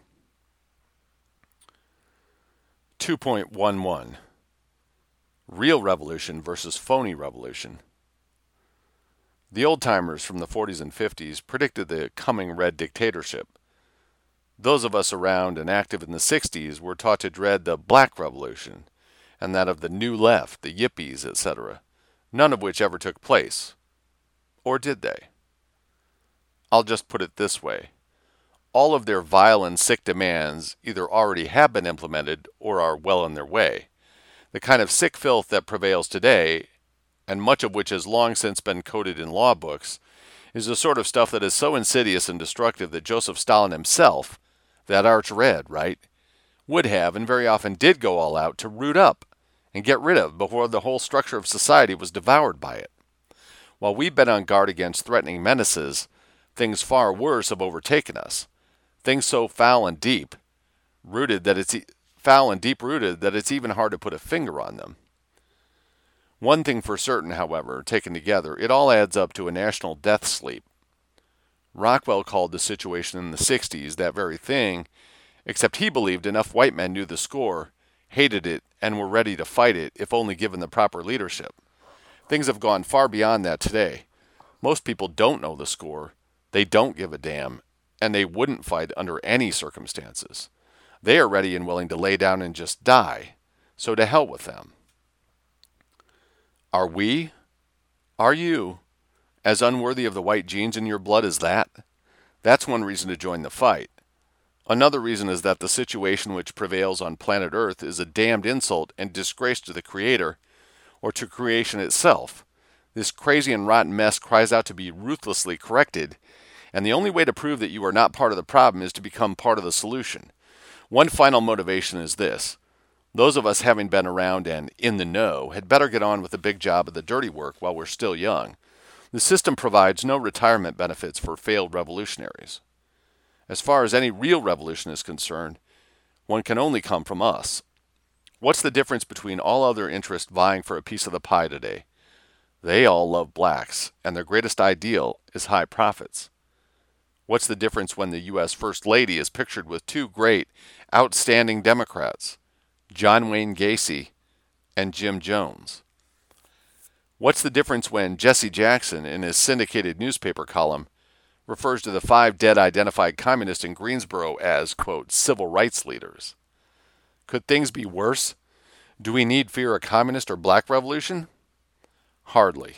Speaker 1: two point eleven. Real revolution versus phony revolution. The old-timers from the forties and fifties predicted the coming red dictatorship. Those of us around and active in the sixties were taught to dread the black revolution, and that of the new left, the yippies, et cetera, none of which ever took place. Or did they? I'll just put it this way. All of their vile and sick demands either already have been implemented or are well on their way. The kind of sick filth that prevails today, and much of which has long since been coded in law books, is the sort of stuff that is so insidious and destructive that Joseph Stalin himself, that arch red, right, would have and very often did go all out to root up and get rid of before the whole structure of society was devoured by it. While we've been on guard against threatening menaces, things far worse have overtaken us. Things so foul and deep, rooted that it's e- foul and deep-rooted that it's even hard to put a finger on them. One thing for certain, however, taken together, it all adds up to a national death sleep. Rockwell called the situation in the sixties that very thing, except he believed enough white men knew the score, hated it, and were ready to fight it if only given the proper leadership. Things have gone far beyond that today. Most people don't know the score, they don't give a damn, and they wouldn't fight under any circumstances. They are ready and willing to lay down and just die, so to hell with them. Are we, are you, as unworthy of the white genes in your blood as that? That's one reason to join the fight. Another reason is that the situation which prevails on planet Earth is a damned insult and disgrace to the Creator, or to creation itself. This crazy and rotten mess cries out to be ruthlessly corrected, and the only way to prove that you are not part of the problem is to become part of the solution. One final motivation is this. Those of us having been around and in the know had better get on with the big job of the dirty work while we're still young. The system provides no retirement benefits for failed revolutionaries. As far as any real revolution is concerned, one can only come from us. What's the difference between all other interests vying for a piece of the pie today? They all love blacks, and their greatest ideal is high profits. What's the difference when the U S First Lady is pictured with two great, outstanding Democrats, John Wayne Gacy and Jim Jones? What's the difference when Jesse Jackson, in his syndicated newspaper column, refers to the five dead identified communists in Greensboro as, quote, civil rights leaders? Could things be worse? Do we need fear a communist or black revolution? Hardly.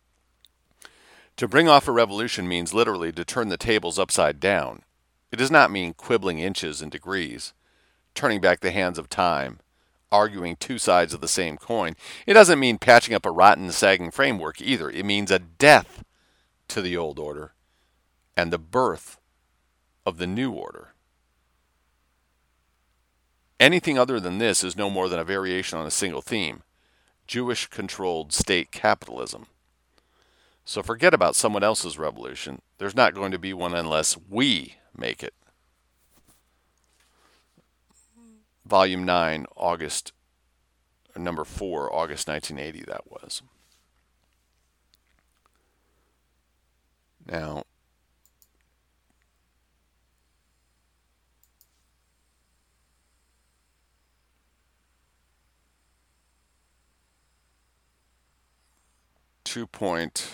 Speaker 1: To bring off a revolution means literally to turn the tables upside down. It does not mean quibbling inches and degrees, turning back the hands of time, arguing two sides of the same coin. It doesn't mean patching up a rotten, sagging framework either. It means a death to the old order and the birth of the new order. Anything other than this is no more than a variation on a single theme: Jewish-controlled state capitalism. So forget about someone else's revolution. There's not going to be one unless we make it. Volume nine, August, number four, August nineteen eighty, that was. Now, two point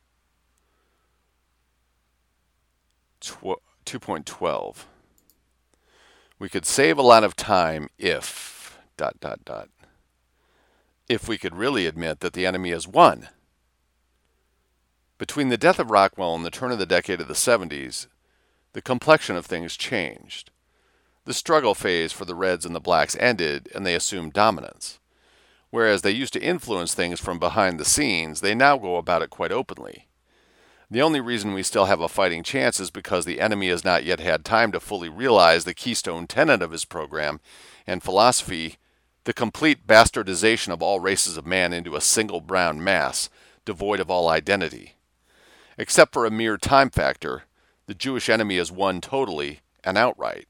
Speaker 1: two point twelve. We could save a lot of time if, dot, dot, dot, if we could really admit that the enemy has won. Between the death of Rockwell and the turn of the decade of the seventies, the complexion of things changed. The struggle phase for the Reds and the Blacks ended, and they assumed dominance. Whereas they used to influence things from behind the scenes, they now go about it quite openly. The only reason we still have a fighting chance is because the enemy has not yet had time to fully realize the keystone tenet of his program and philosophy, the complete bastardization of all races of man into a single brown mass, devoid of all identity. Except for a mere time factor, the Jewish enemy has won totally and outright.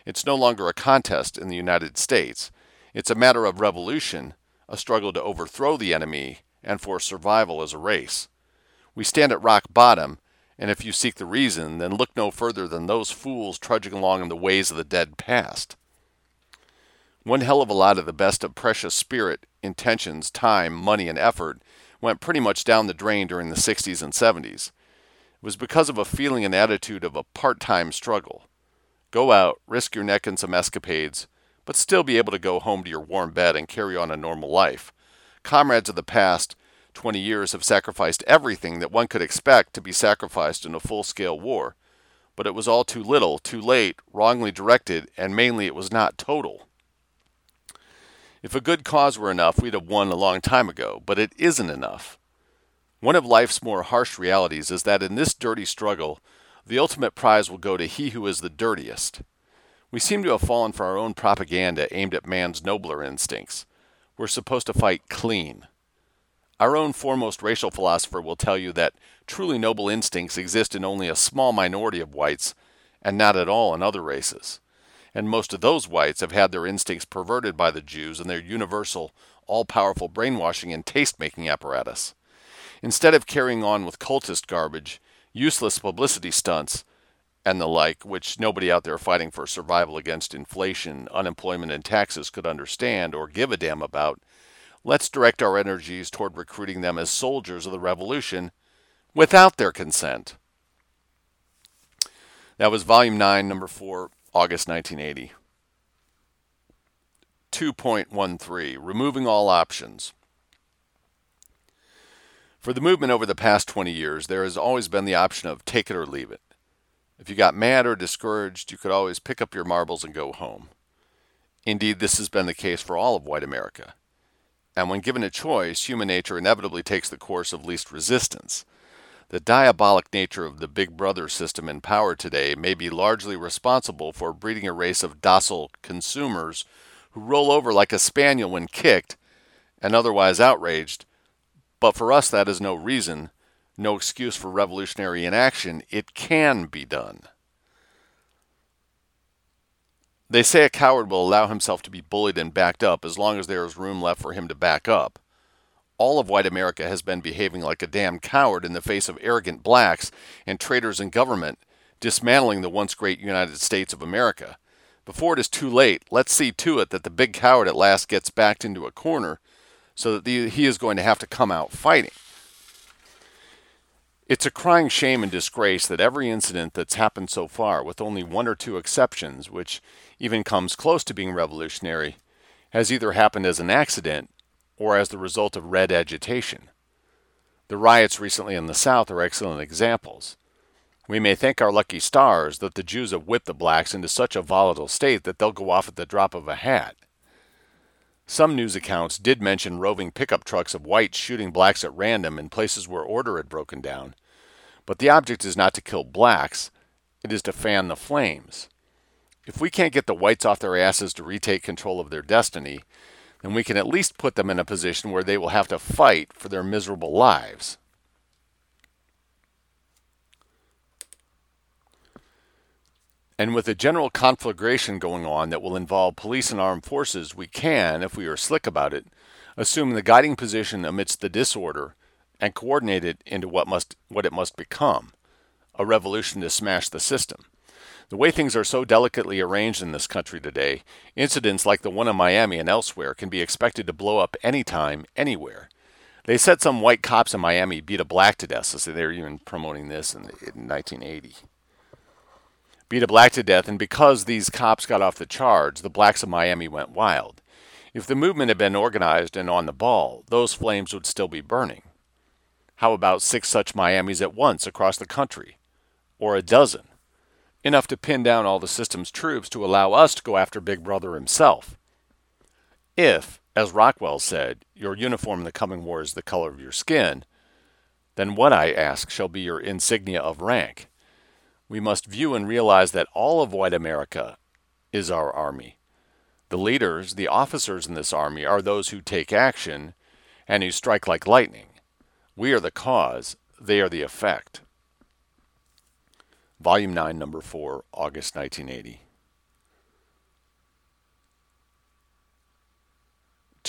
Speaker 1: It's no longer a contest in the United States. It's a matter of revolution, a struggle to overthrow the enemy, and for survival as a race. We stand at rock bottom, and if you seek the reason, then look no further than those fools trudging along in the ways of the dead past. One hell of a lot of the best of precious spirit, intentions, time, money, and effort went pretty much down the drain during the sixties and seventies. It was because of a feeling and attitude of a part-time struggle. Go out, risk your neck in some escapades, but still be able to go home to your warm bed and carry on a normal life. Comrades of the past twenty years have sacrificed everything that one could expect to be sacrificed in a full-scale war, but it was all too little, too late, wrongly directed, and mainly it was not total. If a good cause were enough, we'd have won a long time ago, but it isn't enough. One of life's more harsh realities is that in this dirty struggle, the ultimate prize will go to he who is the dirtiest. We seem to have fallen for our own propaganda aimed at man's nobler instincts. We're supposed to fight clean. Our own foremost racial philosopher will tell you that truly noble instincts exist in only a small minority of whites and not at all in other races. And most of those whites have had their instincts perverted by the Jews and their universal, all-powerful brainwashing and taste-making apparatus. Instead of carrying on with cultist garbage, useless publicity stunts, and the like, which nobody out there fighting for survival against inflation, unemployment, and taxes could understand or give a damn about, let's direct our energies toward recruiting them as soldiers of the revolution without their consent. That was Volume nine, Number four, August nineteen eighty. two point one three, Removing All Options. For the movement over the past twenty years, there has always been the option of take it or leave it. If you got mad or discouraged, you could always pick up your marbles and go home. Indeed, this has been the case for all of white America. And when given a choice, human nature inevitably takes the course of least resistance. The diabolic nature of the Big Brother system in power today may be largely responsible for breeding a race of docile consumers who roll over like a spaniel when kicked and otherwise outraged. But for us, that is no reason, no excuse for revolutionary inaction. It can be done. They say a coward will allow himself to be bullied and backed up as long as there is room left for him to back up. All of white America has been behaving like a damn coward in the face of arrogant blacks and traitors in government, dismantling the once great United States of America. Before it is too late, let's see to it that the big coward at last gets backed into a corner so that the, he is going to have to come out fighting. It's a crying shame and disgrace that every incident that's happened so far, with only one or two exceptions, which even comes close to being revolutionary, has either happened as an accident or as the result of red agitation. The riots recently in the South are excellent examples. We may thank our lucky stars that the Jews have whipped the blacks into such a volatile state that they'll go off at the drop of a hat. Some news accounts did mention roving pickup trucks of whites shooting blacks at random in places where order had broken down. But the object is not to kill blacks, it is to fan the flames. If we can't get the whites off their asses to retake control of their destiny, then we can at least put them in a position where they will have to fight for their miserable lives. And with a general conflagration going on that will involve police and armed forces, we can, if we are slick about it, assume the guiding position amidst the disorder and coordinate it into what must what it must become, a revolution to smash the system. The way things are so delicately arranged in this country today, incidents like the one in Miami and elsewhere can be expected to blow up anytime, anywhere. They said some white cops in Miami beat a black to death, so they were even promoting this in, in nineteen eighty. Beat a black to death, and because these cops got off the charge, the blacks of Miami went wild. If the movement had been organized and on the ball, those flames would still be burning. How about six such Miamis at once across the country? Or a dozen? Enough to pin down all the system's troops to allow us to go after Big Brother himself. If, as Rockwell said, your uniform in the coming war is the color of your skin, then what, I ask, shall be your insignia of rank? We must view and realize that all of white America is our army. The leaders, the officers in this army, are those who take action and who strike like lightning. We are the cause, they are the effect. Volume nine, Number four, August nineteen eighty.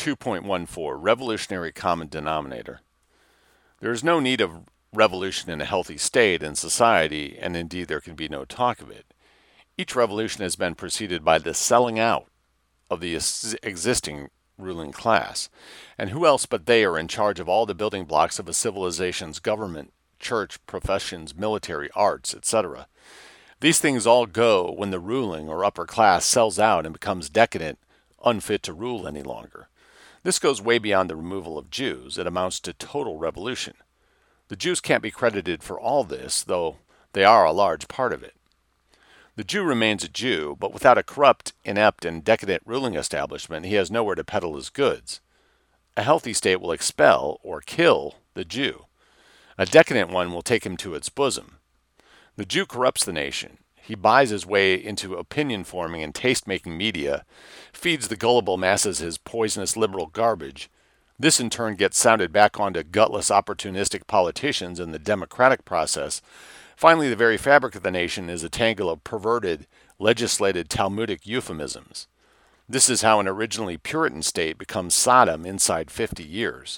Speaker 1: two point one four, Revolutionary Common Denominator. There is no need of revolution in a healthy state and society, and indeed there can be no talk of it. Each revolution has been preceded by the selling out of the existing ruling class, and who else but they are in charge of all the building blocks of a civilization's government, church, professions, military, arts, et cetera. These things all go when the ruling or upper class sells out and becomes decadent, unfit to rule any longer. This goes way beyond the removal of Jews. It amounts to total revolution. The Jews can't be credited for all this, though they are a large part of it. The Jew remains a Jew, but without a corrupt, inept, and decadent ruling establishment, he has nowhere to peddle his goods. A healthy state will expel or kill the Jew. A decadent one will take him to its bosom. The Jew corrupts the nation. He buys his way into opinion-forming and taste-making media, feeds the gullible masses his poisonous liberal garbage. This in turn gets sounded back onto gutless opportunistic politicians in the democratic process. Finally, the very fabric of the nation is a tangle of perverted, legislated Talmudic euphemisms. This is how an originally Puritan state becomes Sodom inside fifty years.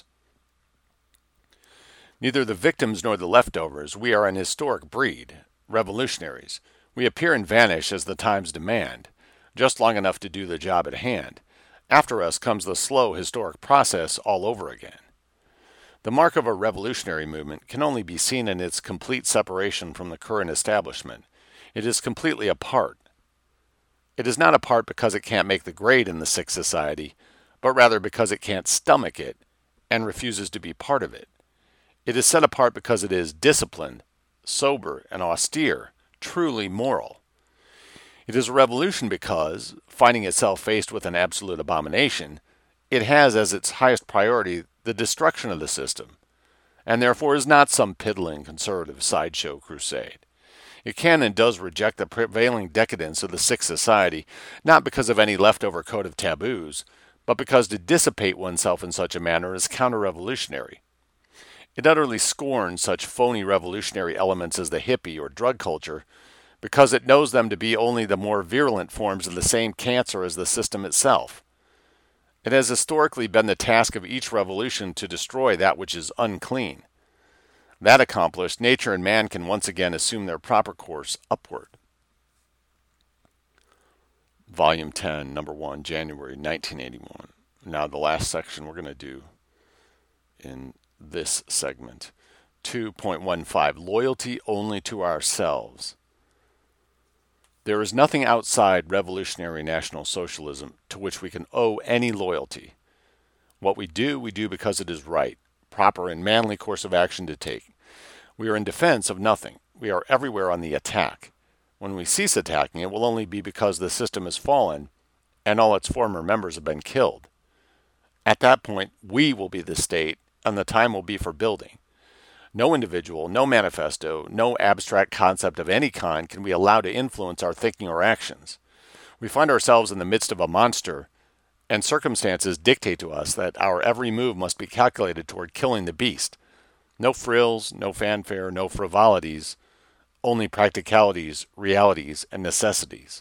Speaker 1: Neither the victims nor the leftovers, we are an historic breed, revolutionaries. We appear and vanish as the times demand, just long enough to do the job at hand. After us comes the slow historic process all over again. The mark of a revolutionary movement can only be seen in its complete separation from the current establishment. It is completely apart. It is not apart because it can't make the grade in the sick society, but rather because it can't stomach it and refuses to be part of it. It is set apart because it is disciplined, sober, and austere, truly moral. It is a revolution because, finding itself faced with an absolute abomination, it has as its highest priority the destruction of the system, and therefore is not some piddling conservative sideshow crusade. It can and does reject the prevailing decadence of the sick society, not because of any leftover code of taboos, but because to dissipate oneself in such a manner is counter-revolutionary. It utterly scorns such phony revolutionary elements as the hippie or drug culture, because it knows them to be only the more virulent forms of the same cancer as the system itself. It has historically been the task of each revolution to destroy that which is unclean. That accomplished, nature and man can once again assume their proper course upward. Volume ten, Number one, January nineteen eighty-one. Now the last section we're going to do in this segment. two point one five, Loyalty only to ourselves. There is nothing outside revolutionary National Socialism to which we can owe any loyalty. What we do, we do because it is right, proper and manly course of action to take. We are in defense of nothing. We are everywhere on the attack. When we cease attacking, it will only be because the system has fallen and all its former members have been killed. At that point, we will be the state, and the time will be for building. No individual, no manifesto, no abstract concept of any kind can we allow to influence our thinking or actions. We find ourselves in the midst of a monster, and circumstances dictate to us that our every move must be calculated toward killing the beast. No frills, no fanfare, no frivolities, only practicalities, realities, and necessities.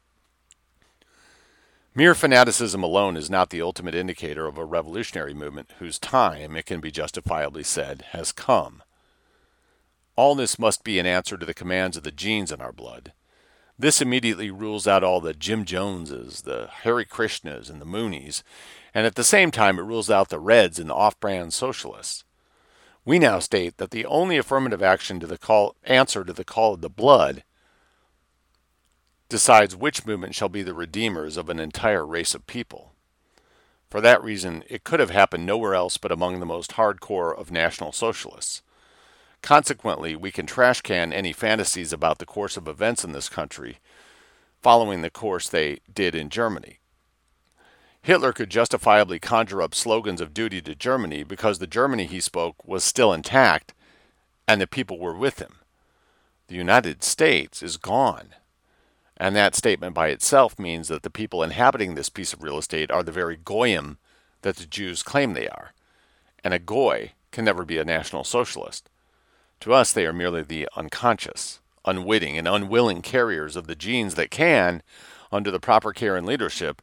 Speaker 1: Mere fanaticism alone is not the ultimate indicator of a revolutionary movement whose time, it can be justifiably said, has come. All this must be in answer to the commands of the genes in our blood. This immediately rules out all the Jim Joneses, the Hare Krishnas, and the Moonies, and at the same time it rules out the Reds and the off-brand socialists. We now state that the only affirmative action to the call, answer to the call of the blood decides which movement shall be the redeemers of an entire race of people. For that reason, it could have happened nowhere else but among the most hardcore of National Socialists. Consequently, we can trash can any fantasies about the course of events in this country, following the course they did in Germany. Hitler could justifiably conjure up slogans of duty to Germany because the Germany he spoke was still intact and the people were with him. The United States is gone. And that statement by itself means that the people inhabiting this piece of real estate are the very goyim that the Jews claim they are. And a goy can never be a National Socialist. To us, they are merely the unconscious, unwitting, and unwilling carriers of the genes that can, under the proper care and leadership,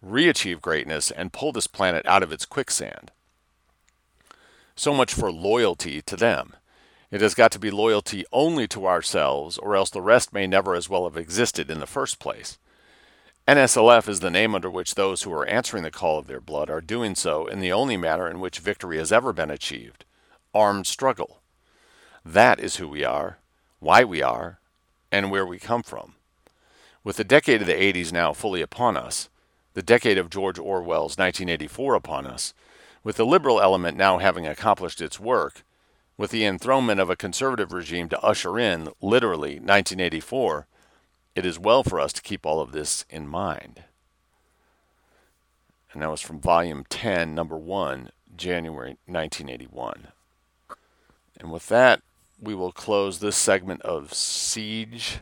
Speaker 1: re-achieve greatness, and pull this planet out of its quicksand. So much for loyalty to them. It has got to be loyalty only to ourselves, or else the rest may never as well have existed in the first place. N S L F is the name under which those who are answering the call of their blood are doing so in the only manner in which victory has ever been achieved: armed struggle. That is who we are, why we are, and where we come from. With the decade of the eighties now fully upon us, the decade of George Orwell's nineteen eighty-four upon us, with the liberal element now having accomplished its work, with the enthronement of a conservative regime to usher in, literally, nineteen eighty-four, it is well for us to keep all of this in mind. And that was from Volume ten, Number one, January nineteen eighty-one. And with that, we will close this segment of Siege.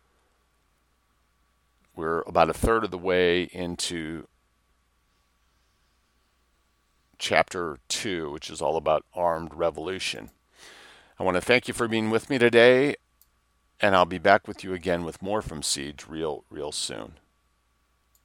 Speaker 1: We're about a third of the way into Chapter two, which is all about armed revolution. I want to thank you for being with me today, and I'll be back with you again with more from Siege real, real soon.